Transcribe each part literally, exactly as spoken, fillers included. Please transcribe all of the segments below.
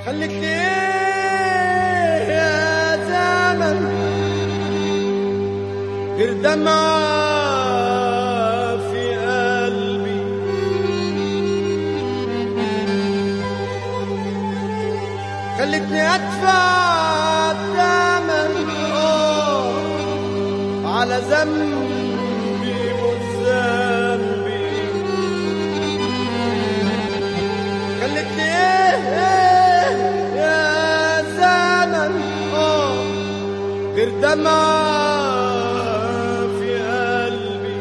خليك ليه يا زمن غير دمعة في قلبي، خلتني أدفع الثمن آه على ذنبي مش ذنبي. خلتني إيه يا زمن آه غير دمعة في قلبي،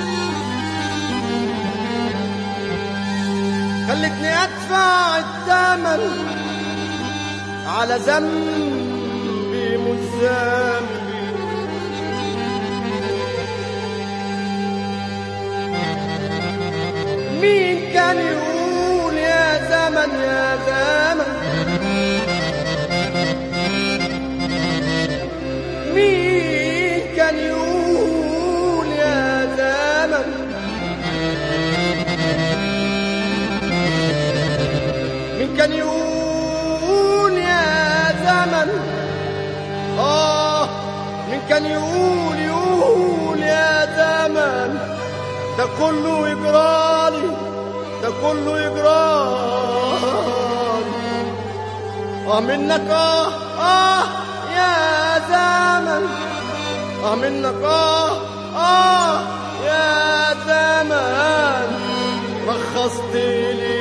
خلتني أدفع الثمن على ذنبي مش ذنبي. مين كان يقول يا زمن يا زمن، مين كان يقول يا زمن، مين كان يقول زمن آه مين كان يقول يقول يا زمن ده كله يجرالي، ده كله يجرالي آه منك آه آه يا زمن، آه منك آه آه يا زمن رخصت لي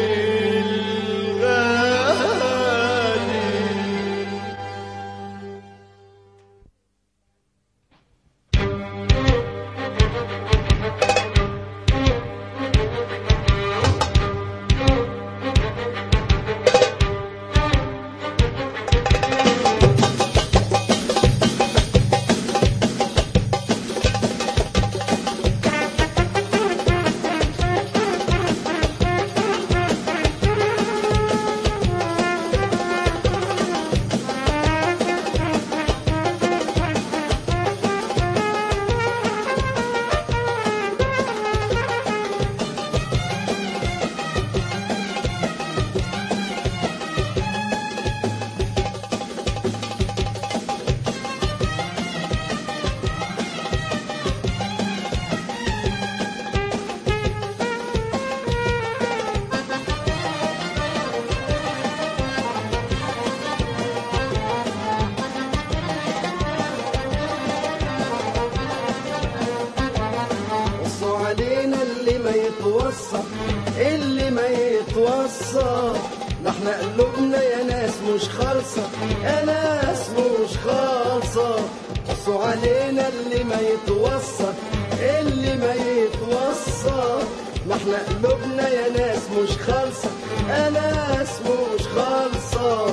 اللي ما يتوصى. ده احنا قلوبنا يا ناس مش خالصة، يا ناس مش خالصة. بصوا علينا اللي ما يتوصى، اللي ما يتوصى. ده احنا قلوبنا يا ناس مش خالصة، يا ناس مش خالصة.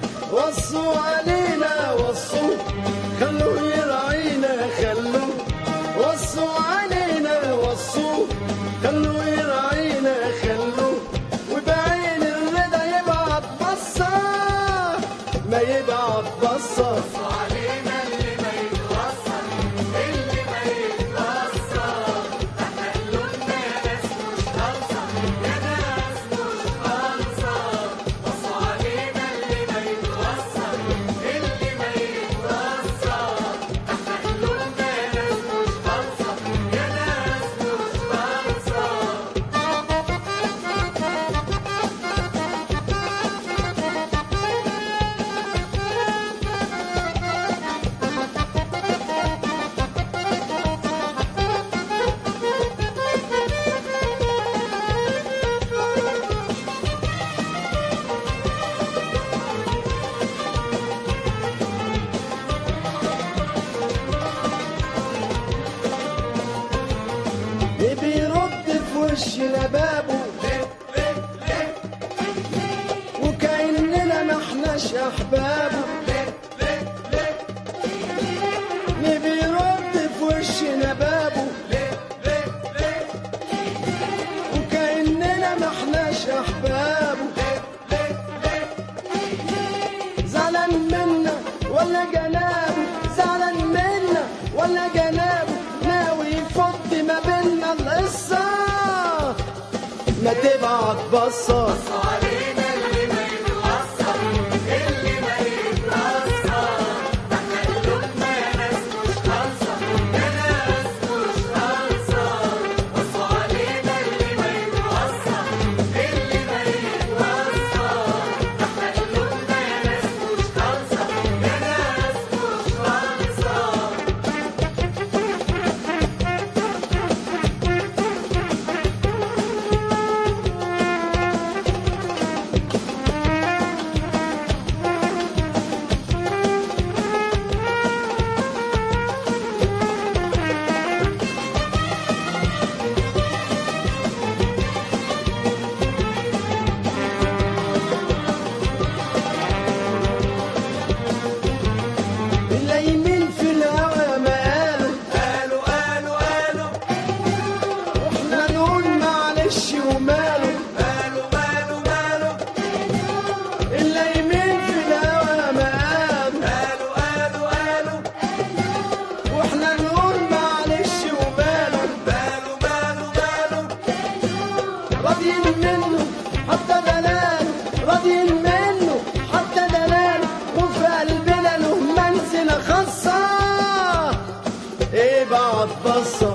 وصوا علينا وصوا، خلوه يراعينا خلوه. وصوا علينا وصوا، خلوه يراعينا خلوه. وبعين الرضا يبعت بصة، ما يبعت بصة. وصوا علينا اللي ما يتوصى، اللي ما يتوصى. احنا قلوبنا يا ناس مش خالصة، يا ناس مش خالصة. وصوا علينا اللي ما يتوصى، اللي ما يتوصى. احنا قلوبنا يا ناس مش خالصة، يا ناس مش خالصة. بيرد في وشنا بابه وكأننا ما احناش احبابه. بيرد في وشنا بابه وكأننا ما احناش احبابه. زعلان منا ولا جنابه، زعلان منا ولا جنابه. ناوي يفض ما بينا القصة، ما تبعت بصة. وصوا علينا اللي ما يتوصى، راضين منه حتى دلاله، راضين منه حتى دلاله، وفي قلبنا له منزلة خاصة. ايه بعد بصة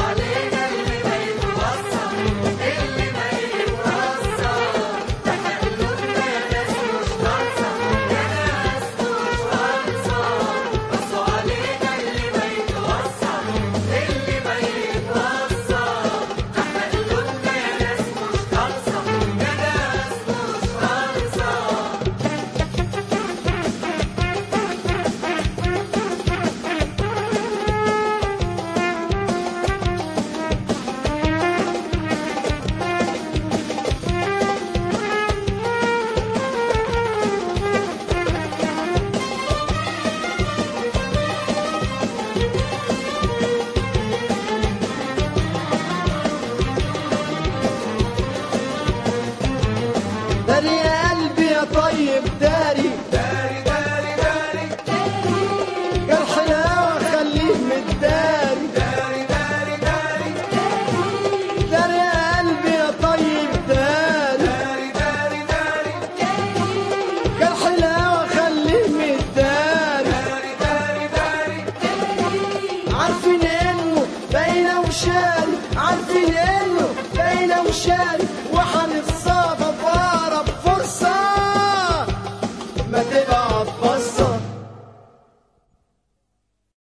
داري يا قلبي يا طيب داري داري داري داري جرح الهوى خليه متداري. داري داري داري داري يا قلبي يا طيب داري داري داري داري جرح الهوى خليه متداري. داري داري داري عارفين انه باينة وشاري